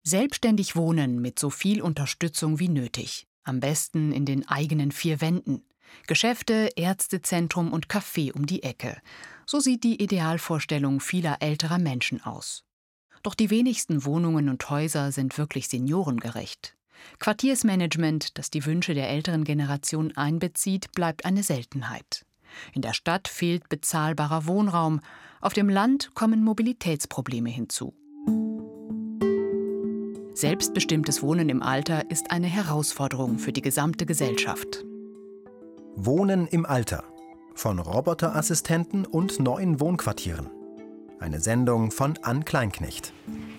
Selbstständig wohnen mit so viel Unterstützung wie nötig. Am besten in den eigenen 4 Wänden. Geschäfte, Ärztezentrum und Café um die Ecke. So sieht die Idealvorstellung vieler älterer Menschen aus. Doch die wenigsten Wohnungen und Häuser sind wirklich seniorengerecht. Quartiersmanagement, das die Wünsche der älteren Generation einbezieht, bleibt eine Seltenheit. In der Stadt fehlt bezahlbarer Wohnraum, auf dem Land kommen Mobilitätsprobleme hinzu. Selbstbestimmtes Wohnen im Alter ist eine Herausforderung für die gesamte Gesellschaft. Wohnen im Alter. Von Roboterassistenten und neuen Wohnquartieren. Eine Sendung von Ann Kleinknecht.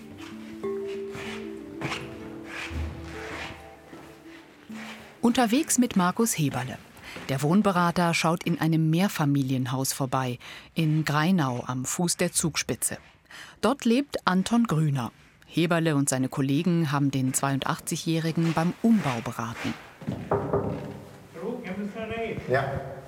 Unterwegs mit Markus Heberle. Der Wohnberater schaut in einem Mehrfamilienhaus vorbei, in Grainau am Fuß der Zugspitze. Dort lebt Anton Grüner. Heberle und seine Kollegen haben den 82-Jährigen beim Umbau beraten. Ja.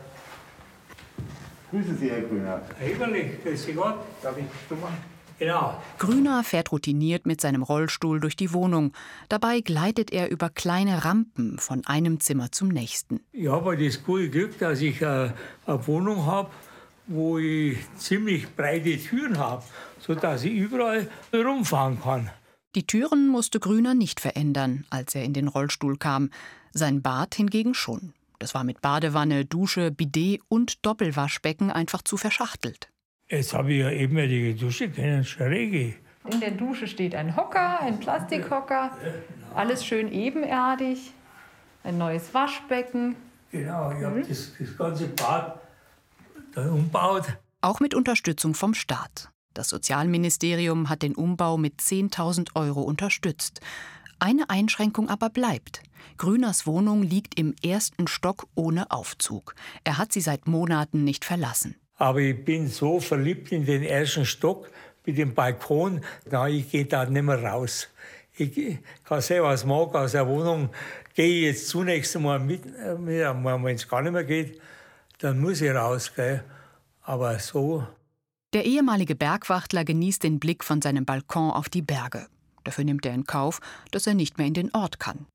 Grüße Sie, Herr Grüner. Herr Heberle, grüß Gott. Darf ich stummern? Genau. Grüner fährt routiniert mit seinem Rollstuhl durch die Wohnung. Dabei gleitet er über kleine Rampen von einem Zimmer zum nächsten. Ich habe das gute Glück, dass ich eine Wohnung habe, wo ich ziemlich breite Türen habe, sodass ich überall rumfahren kann. Die Türen musste Grüner nicht verändern, als er in den Rollstuhl kam. Sein Bad hingegen schon. Das war mit Badewanne, Dusche, Bidet und Doppelwaschbecken einfach zu verschachtelt. Jetzt habe ich ja eben die Dusche kennen, schräge. In der Dusche steht ein Hocker, ein Plastikhocker, alles schön ebenerdig, ein neues Waschbecken. Genau, ich habe das ganze Bad dann umgebaut. Auch mit Unterstützung vom Staat. Das Sozialministerium hat den Umbau mit 10.000 € unterstützt. Eine Einschränkung aber bleibt. Grüners Wohnung liegt im 1. Stock ohne Aufzug. Er hat sie seit Monaten nicht verlassen. Aber ich bin so verliebt in den 1. Stock mit dem Balkon, ich gehe da nicht mehr raus. Ich kann sehen, was ich mag aus der Wohnung. Gehe ich jetzt zunächst einmal mit, wenn es gar nicht mehr geht, dann muss ich raus. Gell? Aber so. Der ehemalige Bergwachtler genießt den Blick von seinem Balkon auf die Berge. Dafür nimmt er in Kauf, dass er nicht mehr in den Ort kann.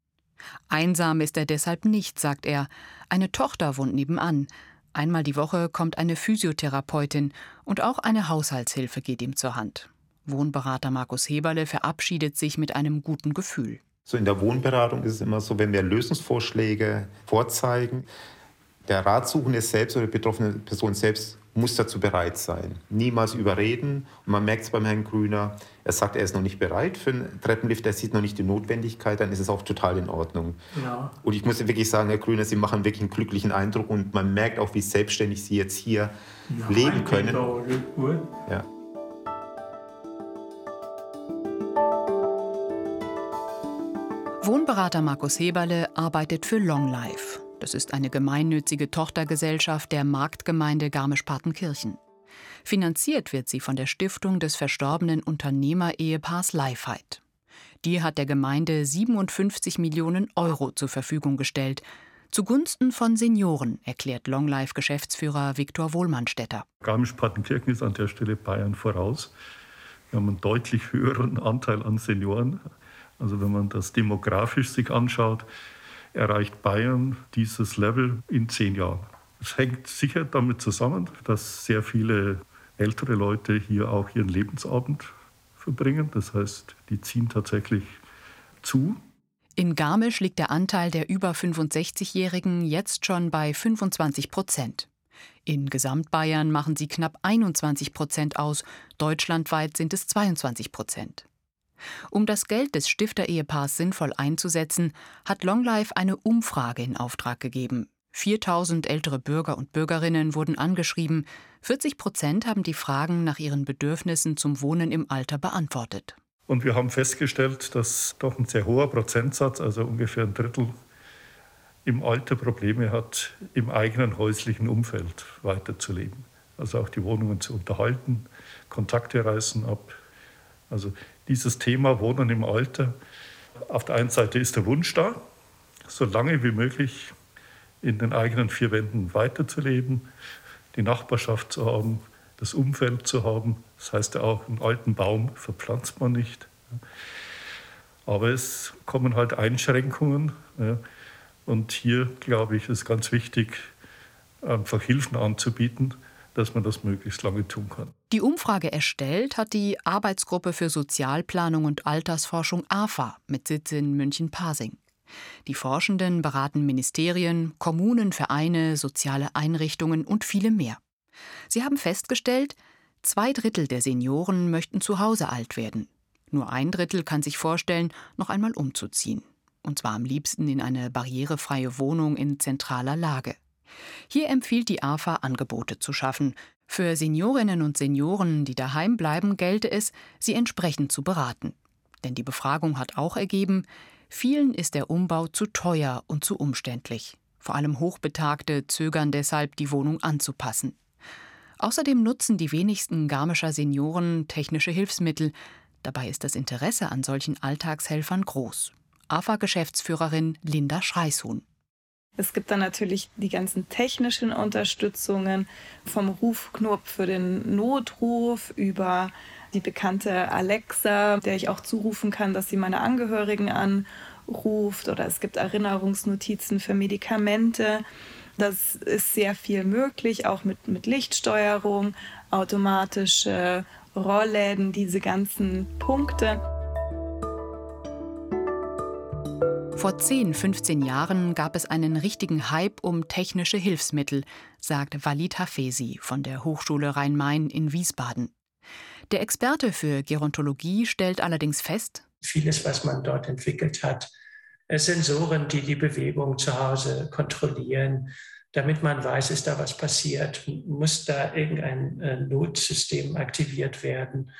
Einsam ist er deshalb nicht, sagt er. Eine Tochter wohnt nebenan. Einmal die Woche kommt eine Physiotherapeutin und auch eine Haushaltshilfe geht ihm zur Hand. Wohnberater Markus Heberle verabschiedet sich mit einem guten Gefühl. So in der Wohnberatung ist es immer so, wenn wir Lösungsvorschläge vorzeigen, der Ratsuchende selbst oder die betroffene Person selbst muss dazu bereit sein. Niemals überreden. Und man merkt es beim Herrn Grüner, er sagt, er ist noch nicht bereit für einen Treppenlift, er sieht noch nicht die Notwendigkeit, dann ist es auch total in Ordnung. Ja. Und ich muss wirklich sagen, Herr Grüner, Sie machen wirklich einen glücklichen Eindruck und man merkt auch, wie selbstständig Sie jetzt hier leben können. Gut. Ja. Wohnberater Markus Heberle arbeitet für Long Life. Das ist eine gemeinnützige Tochtergesellschaft der Marktgemeinde Garmisch-Partenkirchen. Finanziert wird sie von der Stiftung des verstorbenen Unternehmer-Ehepaars Leifheit. Die hat der Gemeinde 57 Millionen € zur Verfügung gestellt. Zugunsten von Senioren, erklärt Long Life-Geschäftsführer Viktor Wohlmannstetter. Garmisch-Partenkirchen ist an der Stelle Bayern voraus. Wir haben einen deutlich höheren Anteil an Senioren. Also wenn man das demografisch sich anschaut, erreicht Bayern dieses Level in 10 Jahren. Es hängt sicher damit zusammen, dass sehr viele ältere Leute hier auch ihren Lebensabend verbringen. Das heißt, die ziehen tatsächlich zu. In Garmisch liegt der Anteil der über 65-Jährigen jetzt schon bei 25%. In Gesamtbayern machen sie knapp 21% aus, deutschlandweit sind es 22%. Um das Geld des Stifter-Ehepaars sinnvoll einzusetzen, hat Long Life eine Umfrage in Auftrag gegeben. 4.000 ältere Bürger und Bürgerinnen wurden angeschrieben. 40% haben die Fragen nach ihren Bedürfnissen zum Wohnen im Alter beantwortet. Und wir haben festgestellt, dass doch ein sehr hoher Prozentsatz, also ungefähr ein Drittel, im Alter Probleme hat, im eigenen häuslichen Umfeld weiterzuleben. Also auch die Wohnungen zu unterhalten, Kontakte reißen ab. Also dieses Thema Wohnen im Alter, auf der einen Seite ist der Wunsch da, so lange wie möglich in den eigenen 4 Wänden weiterzuleben, die Nachbarschaft zu haben, das Umfeld zu haben. Das heißt ja auch, einen alten Baum verpflanzt man nicht. Aber es kommen halt Einschränkungen. Ja. Und hier, glaube ich, ist ganz wichtig, einfach Hilfen anzubieten, dass man das möglichst lange tun kann. Die Umfrage erstellt hat die Arbeitsgruppe für Sozialplanung und Altersforschung AFA mit Sitz in München-Pasing. Die Forschenden beraten Ministerien, Kommunen, Vereine, soziale Einrichtungen und viele mehr. Sie haben festgestellt, 2/3 der Senioren möchten zu Hause alt werden. Nur 1/3 kann sich vorstellen, noch einmal umzuziehen. Und zwar am liebsten in eine barrierefreie Wohnung in zentraler Lage. Hier empfiehlt die AFA, Angebote zu schaffen. Für Seniorinnen und Senioren, die daheim bleiben, gelte es, sie entsprechend zu beraten. Denn die Befragung hat auch ergeben, vielen ist der Umbau zu teuer und zu umständlich. Vor allem Hochbetagte zögern deshalb, die Wohnung anzupassen. Außerdem nutzen die wenigsten Garmischer Senioren technische Hilfsmittel. Dabei ist das Interesse an solchen Alltagshelfern groß. AFA-Geschäftsführerin Linda Schreishuhn. Es gibt dann natürlich die ganzen technischen Unterstützungen, vom Rufknopf für den Notruf über die bekannte Alexa, der ich auch zurufen kann, dass sie meine Angehörigen anruft. Oder es gibt Erinnerungsnotizen für Medikamente. Das ist sehr viel möglich, auch mit Lichtsteuerung, automatische Rollläden, diese ganzen Punkte. Vor 10, 15 Jahren gab es einen richtigen Hype um technische Hilfsmittel, sagt Walid Hafezi von der Hochschule Rhein-Main in Wiesbaden. Der Experte für Gerontologie stellt allerdings fest: Vieles, was man dort entwickelt hat, Sensoren, die die Bewegung zu Hause kontrollieren, damit man weiß, ist da was passiert, muss da irgendein Notsystem aktiviert werden.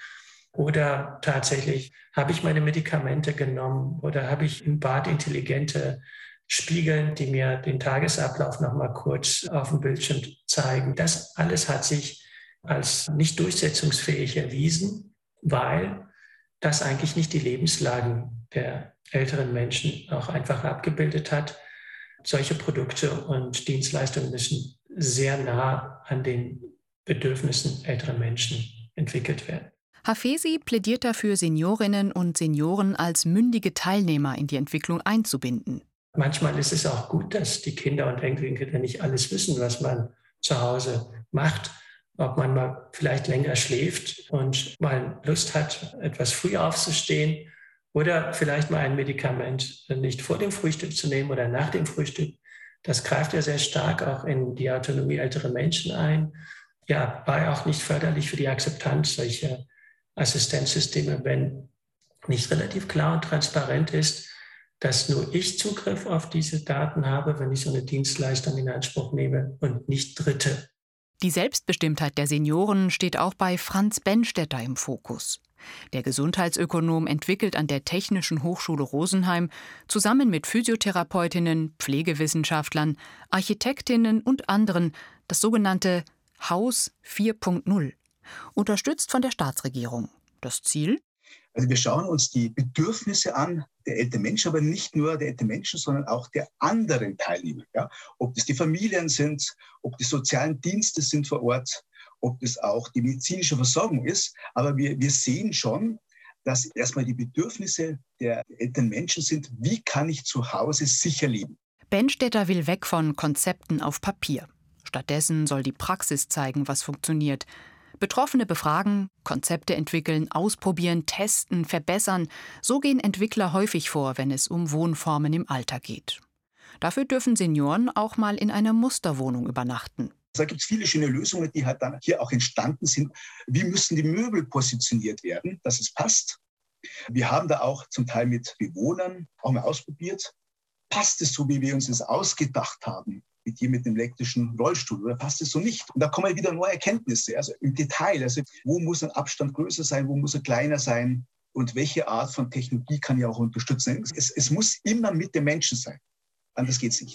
Oder tatsächlich, habe ich meine Medikamente genommen oder habe ich im Bad intelligente Spiegel, die mir den Tagesablauf noch mal kurz auf dem Bildschirm zeigen. Das alles hat sich als nicht durchsetzungsfähig erwiesen, weil das eigentlich nicht die Lebenslagen der älteren Menschen auch einfach abgebildet hat. Solche Produkte und Dienstleistungen müssen sehr nah an den Bedürfnissen älterer Menschen entwickelt werden. Hafezi plädiert dafür, Seniorinnen und Senioren als mündige Teilnehmer in die Entwicklung einzubinden. Manchmal ist es auch gut, dass die Kinder und Enkelkinder nicht alles wissen, was man zu Hause macht. Ob man mal vielleicht länger schläft und mal Lust hat, etwas früher aufzustehen oder vielleicht mal ein Medikament nicht vor dem Frühstück zu nehmen oder nach dem Frühstück. Das greift ja sehr stark auch in die Autonomie älterer Menschen ein. Ja, war auch nicht förderlich für die Akzeptanz solcher Assistenzsysteme, wenn nicht relativ klar und transparent ist, dass nur ich Zugriff auf diese Daten habe, wenn ich so eine Dienstleistung in Anspruch nehme und nicht Dritte. Die Selbstbestimmtheit der Senioren steht auch bei Franz Benstetter im Fokus. Der Gesundheitsökonom entwickelt an der Technischen Hochschule Rosenheim zusammen mit Physiotherapeutinnen, Pflegewissenschaftlern, Architektinnen und anderen das sogenannte Haus 4.0, unterstützt von der Staatsregierung. Das Ziel? Also wir schauen uns die Bedürfnisse an der älteren Menschen, aber nicht nur der älteren Menschen, sondern auch der anderen Teilnehmer. Ja? Ob das die Familien sind, ob die sozialen Dienste sind vor Ort, ob das auch die medizinische Versorgung ist. Aber wir sehen schon, dass erstmal die Bedürfnisse der älteren Menschen sind, wie kann ich zu Hause sicher leben? Benstetter will weg von Konzepten auf Papier. Stattdessen soll die Praxis zeigen, was funktioniert. Betroffene befragen, Konzepte entwickeln, ausprobieren, testen, verbessern. So gehen Entwickler häufig vor, wenn es um Wohnformen im Alter geht. Dafür dürfen Senioren auch mal in einer Musterwohnung übernachten. Da gibt es viele schöne Lösungen, die halt dann hier auch entstanden sind. Wie müssen die Möbel positioniert werden, dass es passt? Wir haben da auch zum Teil mit Bewohnern auch mal ausprobiert. Passt es so, wie wir uns das ausgedacht haben? Mit dem elektrischen Rollstuhl, oder passt es so nicht? Und da kommen wieder neue Erkenntnisse, also im Detail. Also wo muss ein Abstand größer sein, wo muss er kleiner sein und welche Art von Technologie kann ich auch unterstützen? Es muss immer mit dem Menschen sein, anders geht es nicht.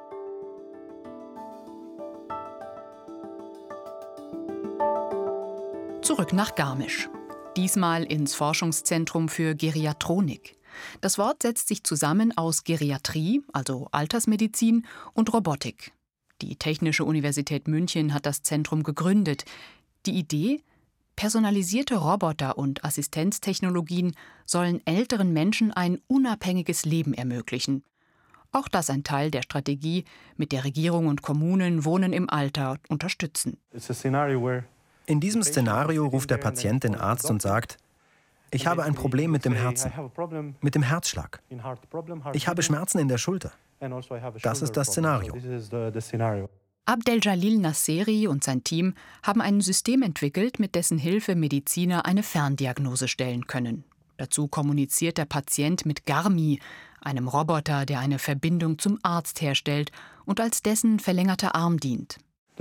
Zurück nach Garmisch. Diesmal ins Forschungszentrum für Geriatronik. Das Wort setzt sich zusammen aus Geriatrie, also Altersmedizin, und Robotik. Die Technische Universität München hat das Zentrum gegründet. Die Idee? Personalisierte Roboter und Assistenztechnologien sollen älteren Menschen ein unabhängiges Leben ermöglichen. Auch das ein Teil der Strategie, mit der Regierung und Kommunen Wohnen im Alter unterstützen. In diesem Szenario ruft der Patient den Arzt und sagt: Ich habe ein Problem mit dem Herzen, mit dem Herzschlag. Ich habe Schmerzen in der Schulter. Das ist das Szenario. Abdeljalil Nasseri und sein Team haben ein System entwickelt, mit dessen Hilfe Mediziner eine Ferndiagnose stellen können. Dazu kommuniziert der Patient mit Garmi, einem Roboter, der eine Verbindung zum Arzt herstellt und als dessen verlängerter Arm dient.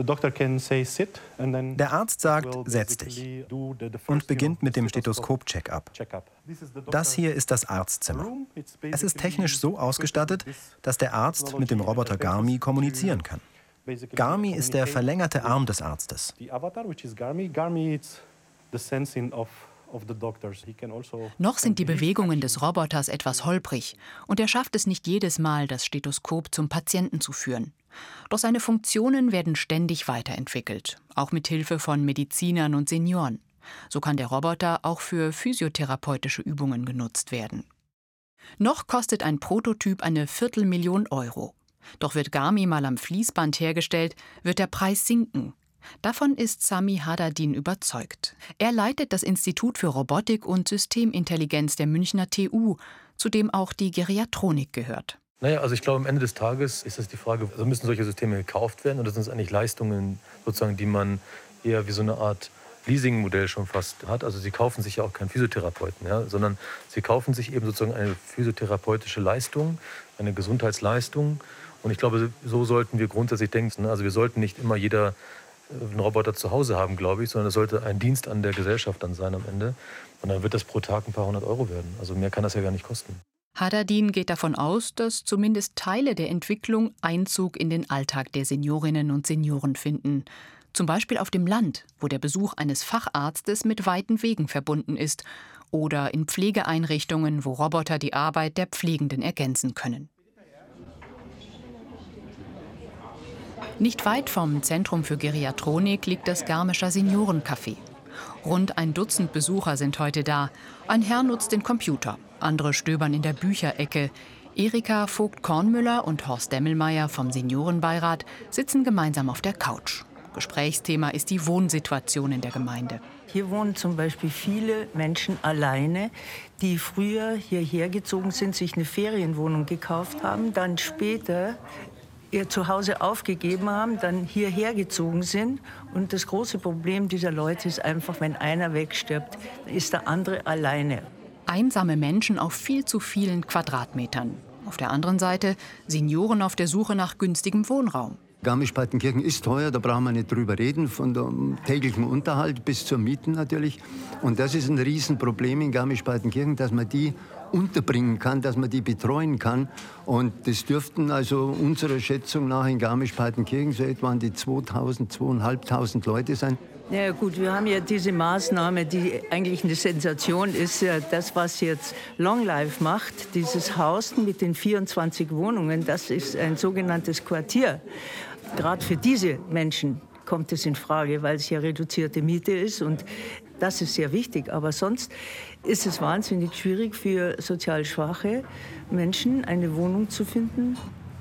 Der Arzt sagt: Setz dich, und beginnt mit dem Stethoskop-Check-up. Das hier ist das Arztzimmer. Es ist technisch so ausgestattet, dass der Arzt mit dem Roboter Garmi kommunizieren kann. Garmi ist der verlängerte Arm des Arztes. Noch sind die Bewegungen des Roboters etwas holprig und er schafft es nicht jedes Mal, das Stethoskop zum Patienten zu führen. Doch seine Funktionen werden ständig weiterentwickelt, auch mit Hilfe von Medizinern und Senioren. So kann der Roboter auch für physiotherapeutische Übungen genutzt werden. Noch kostet ein Prototyp eine 250.000 €. Doch wird Garmi mal am Fließband hergestellt, wird der Preis sinken. Davon ist Sami Hadadin überzeugt. Er leitet das Institut für Robotik und Systemintelligenz der Münchner TU, zu dem auch die Geriatronik gehört. Also ich glaube, am Ende des Tages ist es die Frage, also müssen solche Systeme gekauft werden, oder sind es eigentlich Leistungen, sozusagen, die man eher wie so eine Art Leasingmodell schon fast hat. Also sie kaufen sich ja auch keinen Physiotherapeuten, sondern sie kaufen sich eben sozusagen eine physiotherapeutische Leistung, eine Gesundheitsleistung. Und ich glaube, so sollten wir grundsätzlich denken. Also wir sollten nicht immer jeder einen Roboter zu Hause haben, glaube ich, sondern es sollte ein Dienst an der Gesellschaft dann sein am Ende. Und dann wird das pro Tag ein paar 100 € werden. Also mehr kann das ja gar nicht kosten. Hadadin geht davon aus, dass zumindest Teile der Entwicklung Einzug in den Alltag der Seniorinnen und Senioren finden. Zum Beispiel auf dem Land, wo der Besuch eines Facharztes mit weiten Wegen verbunden ist. Oder in Pflegeeinrichtungen, wo Roboter die Arbeit der Pflegenden ergänzen können. Nicht weit vom Zentrum für Geriatronik liegt das Garmischer Seniorencafé. Rund ein Dutzend Besucher sind heute da. Ein Herr nutzt den Computer, andere stöbern in der Bücherecke. Erika Vogt-Kornmüller und Horst Demmelmeier vom Seniorenbeirat sitzen gemeinsam auf der Couch. Gesprächsthema ist die Wohnsituation in der Gemeinde. Hier wohnen zum Beispiel viele Menschen alleine, die früher hierher gezogen sind, sich eine Ferienwohnung gekauft haben, dann später ihr Zuhause aufgegeben haben, dann hierher gezogen sind. Und das große Problem dieser Leute ist einfach, wenn einer wegstirbt, ist der andere alleine. Einsame Menschen auf viel zu vielen Quadratmetern. Auf der anderen Seite Senioren auf der Suche nach günstigem Wohnraum. Garmisch-Partenkirchen ist teuer, da brauchen wir nicht drüber reden, von dem täglichen Unterhalt bis zur Mieten natürlich. Und das ist ein Riesenproblem in Garmisch-Partenkirchen, dass man die unterbringen kann, dass man die betreuen kann. Und das dürften also unserer Schätzung nach in Garmisch-Partenkirchen so etwa an die 2.000, 2.500 Leute sein. Ja gut, wir haben ja diese Maßnahme, die eigentlich eine Sensation ist, das, was jetzt Long Life macht, dieses Haus mit den 24 Wohnungen, das ist ein sogenanntes Quartier. Gerade für diese Menschen kommt es in Frage, weil es ja reduzierte Miete ist und das ist sehr wichtig. Aber sonst ist es wahnsinnig schwierig für sozial schwache Menschen, eine Wohnung zu finden.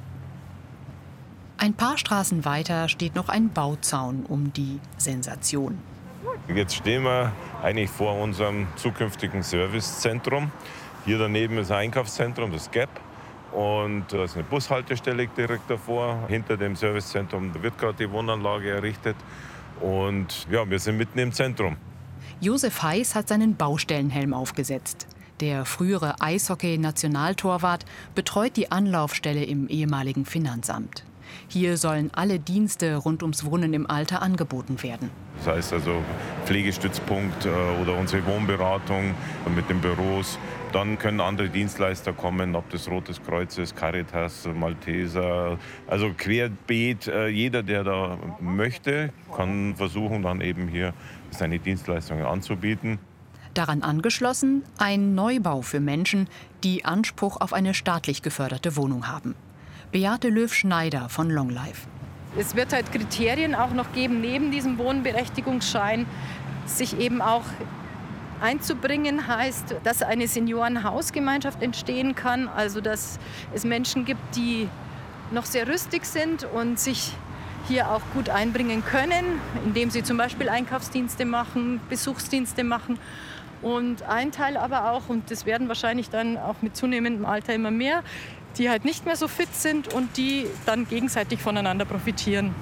Ein paar Straßen weiter steht noch ein Bauzaun um die Sensation. Jetzt stehen wir eigentlich vor unserem zukünftigen Servicezentrum. Hier daneben ist ein Einkaufszentrum, das Gap. Und da ist eine Bushaltestelle direkt davor. Hinter dem Servicezentrum wird gerade die Wohnanlage errichtet. Und ja, wir sind mitten im Zentrum. Josef Heiß hat seinen Baustellenhelm aufgesetzt. Der frühere Eishockey-Nationaltorwart betreut die Anlaufstelle im ehemaligen Finanzamt. Hier sollen alle Dienste rund ums Wohnen im Alter angeboten werden. Das heißt also Pflegestützpunkt oder unsere Wohnberatung mit den Büros. Dann können andere Dienstleister kommen, ob das Rotes Kreuz ist, Caritas, Malteser. Also querbeet, jeder, der da möchte, kann versuchen, dann eben hier seine Dienstleistungen anzubieten. Daran angeschlossen ein Neubau für Menschen, die Anspruch auf eine staatlich geförderte Wohnung haben. Beate Löw-Schneider von Long Life. Es wird halt Kriterien auch noch geben, neben diesem Wohnberechtigungsschein sich eben auch einzubringen heißt, dass eine Seniorenhausgemeinschaft entstehen kann, also dass es Menschen gibt, die noch sehr rüstig sind und sich hier auch gut einbringen können, indem sie zum Beispiel Einkaufsdienste machen, Besuchsdienste machen. Und ein Teil aber auch, und das werden wahrscheinlich dann auch mit zunehmendem Alter immer mehr, die halt nicht mehr so fit sind und die dann gegenseitig voneinander profitieren.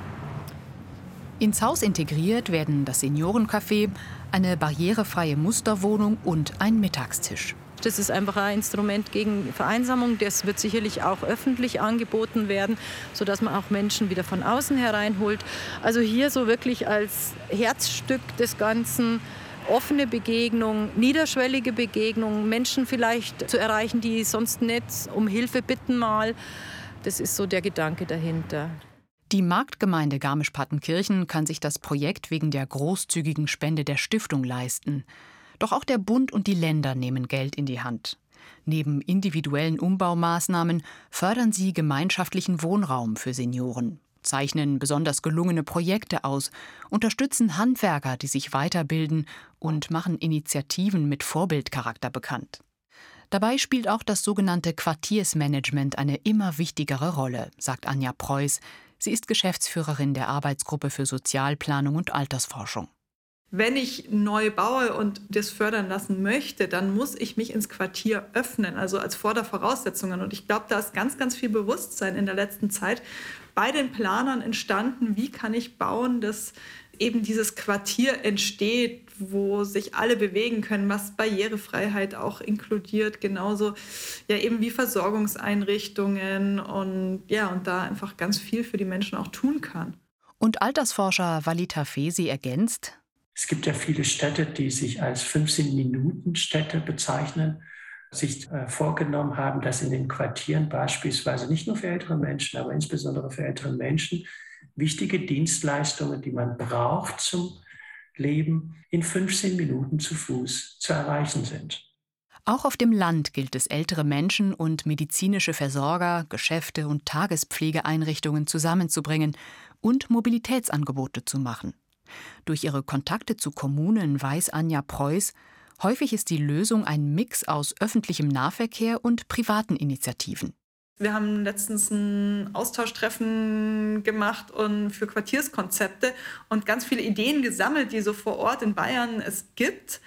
Ins Haus integriert werden das Seniorencafé, eine barrierefreie Musterwohnung und ein Mittagstisch. Das ist einfach ein Instrument gegen Vereinsamung. Das wird sicherlich auch öffentlich angeboten werden, sodass man auch Menschen wieder von außen hereinholt. Also hier so wirklich als Herzstück des Ganzen offene Begegnung, niederschwellige Begegnung, Menschen vielleicht zu erreichen, die sonst nicht um Hilfe bitten mal. Das ist so der Gedanke dahinter. Die Marktgemeinde Garmisch-Partenkirchen kann sich das Projekt wegen der großzügigen Spende der Stiftung leisten. Doch auch der Bund und die Länder nehmen Geld in die Hand. Neben individuellen Umbaumaßnahmen fördern sie gemeinschaftlichen Wohnraum für Senioren, zeichnen besonders gelungene Projekte aus, unterstützen Handwerker, die sich weiterbilden und machen Initiativen mit Vorbildcharakter bekannt. Dabei spielt auch das sogenannte Quartiersmanagement eine immer wichtigere Rolle, sagt Anja Preuß. Sie ist Geschäftsführerin der Arbeitsgruppe für Sozialplanung und Altersforschung. Wenn ich neu baue und das fördern lassen möchte, dann muss ich mich ins Quartier öffnen, also als Vordervoraussetzungen. Und ich glaube, da ist ganz, ganz viel Bewusstsein in der letzten Zeit bei den Planern entstanden. Wie kann ich bauen, dass eben dieses Quartier entsteht, wo sich alle bewegen können, was Barrierefreiheit auch inkludiert, genauso ja eben wie Versorgungseinrichtungen und da einfach ganz viel für die Menschen auch tun kann. Und Altersforscher Walid Hafesi ergänzt: Es gibt ja viele Städte, die sich als 15-Minuten-Städte bezeichnen, sich vorgenommen haben, dass in den Quartieren beispielsweise nicht nur für ältere Menschen, aber insbesondere für ältere Menschen wichtige Dienstleistungen, die man braucht zum Leben, in 15 Minuten zu Fuß zu erreichen sind. Auch auf dem Land gilt es, ältere Menschen und medizinische Versorger, Geschäfte und Tagespflegeeinrichtungen zusammenzubringen und Mobilitätsangebote zu machen. Durch ihre Kontakte zu Kommunen weiß Anja Preuß, häufig ist die Lösung ein Mix aus öffentlichem Nahverkehr und privaten Initiativen. Wir haben letztens ein Austauschtreffen gemacht und für Quartierskonzepte und ganz viele Ideen gesammelt, die so vor Ort in Bayern es gibt.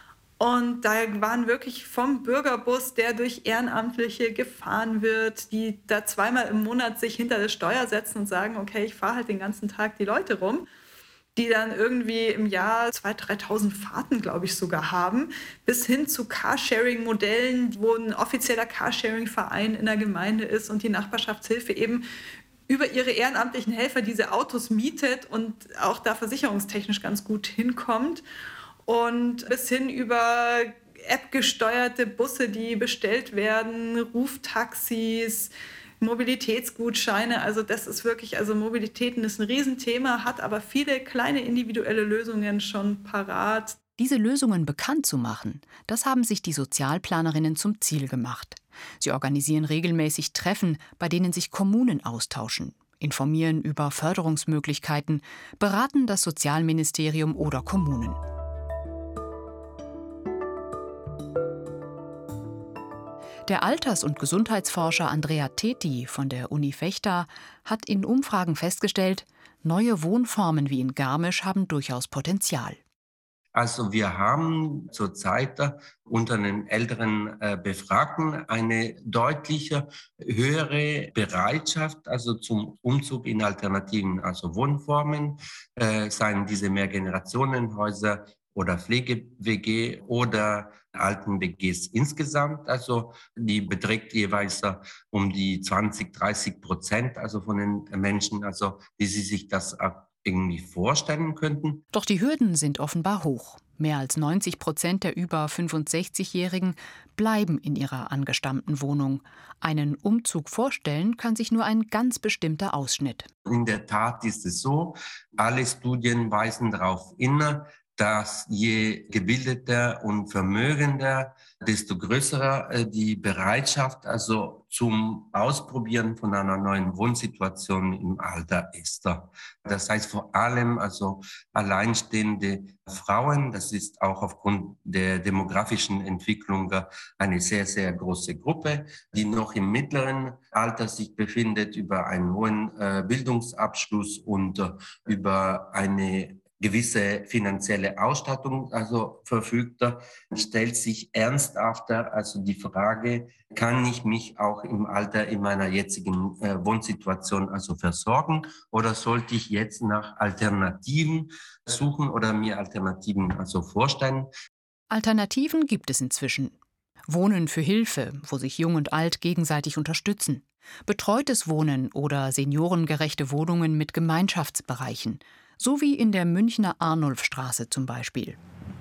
Und da waren wirklich vom Bürgerbus, der durch Ehrenamtliche gefahren wird, die da 2-mal im Monat sich hinter das Steuer setzen und sagen, okay, ich fahre halt den ganzen Tag die Leute rum, die dann irgendwie im Jahr 2.000, 3.000 Fahrten, glaube ich, sogar haben, bis hin zu Carsharing-Modellen, wo ein offizieller Carsharing-Verein in der Gemeinde ist und die Nachbarschaftshilfe eben über ihre ehrenamtlichen Helfer diese Autos mietet und auch da versicherungstechnisch ganz gut hinkommt. Und bis hin über App-gesteuerte Busse, die bestellt werden, Ruftaxis, Mobilitätsgutscheine, also das ist wirklich, also Mobilitäten ist ein Riesenthema, hat aber viele kleine individuelle Lösungen schon parat. Diese Lösungen bekannt zu machen, das haben sich die Sozialplanerinnen zum Ziel gemacht. Sie organisieren regelmäßig Treffen, bei denen sich Kommunen austauschen, informieren über Förderungsmöglichkeiten, beraten das Sozialministerium oder Kommunen. Der Alters- und Gesundheitsforscher Andrea Teti von der Uni Vechta hat in Umfragen festgestellt, neue Wohnformen wie in Garmisch haben durchaus Potenzial. Also wir haben zurzeit unter den älteren Befragten eine deutliche höhere Bereitschaft, also zum Umzug in alternativen, also Wohnformen, seien diese Mehrgenerationenhäuser oder Pflege-WG oder Alten-WGs insgesamt. Also die beträgt jeweils um die 20-30%, also von den Menschen, also die sie sich das irgendwie vorstellen könnten. Doch die Hürden sind offenbar hoch. Mehr als 90% der über 65-Jährigen bleiben in ihrer angestammten Wohnung. Einen Umzug vorstellen kann sich nur ein ganz bestimmter Ausschnitt. In der Tat ist es so, alle Studien weisen darauf hin, dass je gebildeter und vermögender, desto größer die Bereitschaft, also zum Ausprobieren von einer neuen Wohnsituation im Alter ist. Das heißt vor allem also alleinstehende Frauen, das ist auch aufgrund der demografischen Entwicklung eine sehr, sehr große Gruppe, die noch im mittleren Alter sich befindet, über einen hohen Bildungsabschluss und über eine gewisse finanzielle Ausstattung also verfügt, stellt sich ernsthafter also die Frage, kann ich mich auch im Alter in meiner jetzigen Wohnsituation also versorgen oder sollte ich jetzt nach Alternativen suchen oder mir Alternativen also vorstellen? Alternativen gibt es inzwischen. Wohnen für Hilfe, wo sich Jung und Alt gegenseitig unterstützen. Betreutes Wohnen oder seniorengerechte Wohnungen mit Gemeinschaftsbereichen. So wie in der Münchner Arnulfstraße zum Beispiel.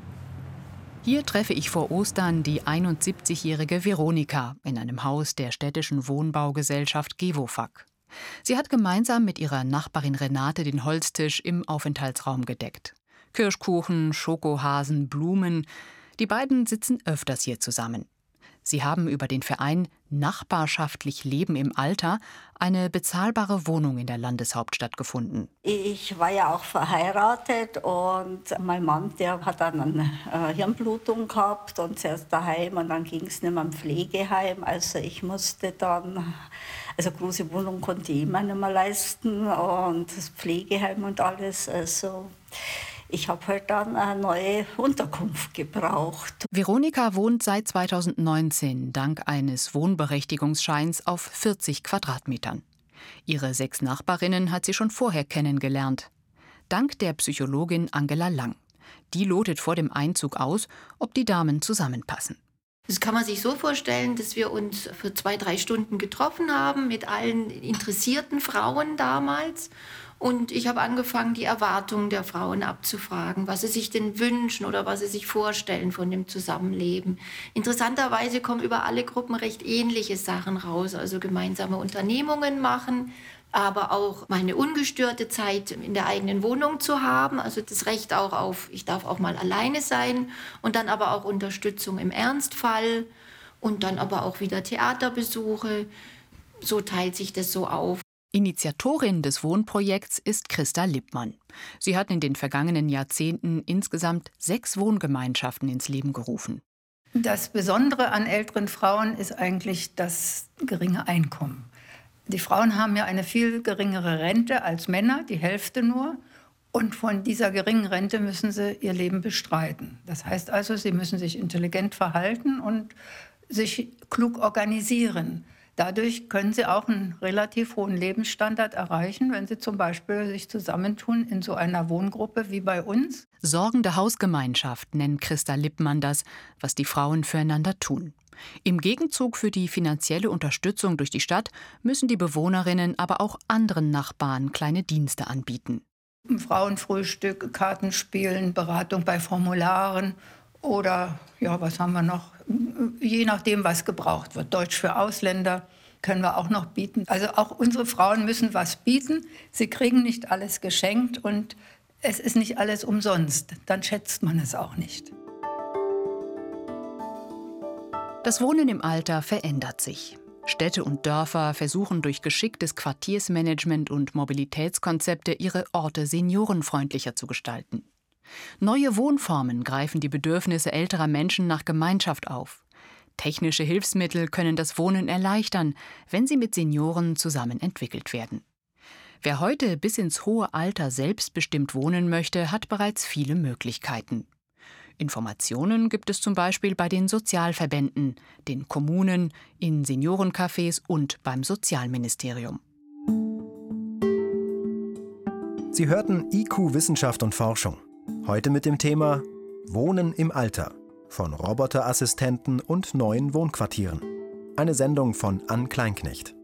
Hier treffe ich vor Ostern die 71-jährige Veronika in einem Haus der städtischen Wohnbaugesellschaft Gewofag. Sie hat gemeinsam mit ihrer Nachbarin Renate den Holztisch im Aufenthaltsraum gedeckt. Kirschkuchen, Schokohasen, Blumen. Die beiden sitzen öfters hier zusammen. Sie haben über den Verein Nachbarschaftlich Leben im Alter eine bezahlbare Wohnung in der Landeshauptstadt gefunden. Ich war ja auch verheiratet und mein Mann, der hat dann eine Hirnblutung gehabt und zuerst daheim und dann ging es nicht mehr im Pflegeheim. Also ich musste dann, also große Wohnung konnte ich mir nicht mehr leisten und das Pflegeheim und alles, also ich habe halt dann eine neue Unterkunft gebraucht. Veronika wohnt seit 2019 dank eines Wohnberechtigungsscheins auf 40 Quadratmetern. Ihre 6 Nachbarinnen hat sie schon vorher kennengelernt. Dank der Psychologin Angela Lang. Die lotet vor dem Einzug aus, ob die Damen zusammenpassen. Das kann man sich so vorstellen, dass wir uns für 2-3 Stunden getroffen haben mit allen interessierten Frauen damals. Und ich habe angefangen, die Erwartungen der Frauen abzufragen, was sie sich denn wünschen oder was sie sich vorstellen von dem Zusammenleben. Interessanterweise kommen über alle Gruppen recht ähnliche Sachen raus, also gemeinsame Unternehmungen machen, aber auch mal eine ungestörte Zeit in der eigenen Wohnung zu haben, also das Recht auch auf, ich darf auch mal alleine sein und dann aber auch Unterstützung im Ernstfall und dann aber auch wieder Theaterbesuche. So teilt sich das so auf. Initiatorin des Wohnprojekts ist Christa Lippmann. Sie hat in den vergangenen Jahrzehnten insgesamt 6 Wohngemeinschaften ins Leben gerufen. Das Besondere an älteren Frauen ist eigentlich das geringe Einkommen. Die Frauen haben ja eine viel geringere Rente als Männer, die Hälfte nur. Und von dieser geringen Rente müssen sie ihr Leben bestreiten. Das heißt also, sie müssen sich intelligent verhalten und sich klug organisieren. Dadurch können sie auch einen relativ hohen Lebensstandard erreichen, wenn sie zum Beispiel sich zusammentun in so einer Wohngruppe wie bei uns. Sorgende Hausgemeinschaft nennt Christa Lippmann das, was die Frauen füreinander tun. Im Gegenzug für die finanzielle Unterstützung durch die Stadt müssen die Bewohnerinnen aber auch anderen Nachbarn kleine Dienste anbieten. Frauenfrühstück, Kartenspielen, Beratung bei Formularen oder, ja, was haben wir noch? Je nachdem, was gebraucht wird. Deutsch für Ausländer können wir auch noch bieten. Also auch unsere Frauen müssen was bieten. Sie kriegen nicht alles geschenkt und es ist nicht alles umsonst. Dann schätzt man es auch nicht. Das Wohnen im Alter verändert sich. Städte und Dörfer versuchen durch geschicktes Quartiersmanagement und Mobilitätskonzepte ihre Orte seniorenfreundlicher zu gestalten. Neue Wohnformen greifen die Bedürfnisse älterer Menschen nach Gemeinschaft auf. Technische Hilfsmittel können das Wohnen erleichtern, wenn sie mit Senioren zusammen entwickelt werden. Wer heute bis ins hohe Alter selbstbestimmt wohnen möchte, hat bereits viele Möglichkeiten. Informationen gibt es zum Beispiel bei den Sozialverbänden, den Kommunen, in Seniorencafés und beim Sozialministerium. Sie hörten IQ Wissenschaft und Forschung. Heute mit dem Thema Wohnen im Alter. Von Roboterassistenten und neuen Wohnquartieren. Eine Sendung von Ann Kleinknecht.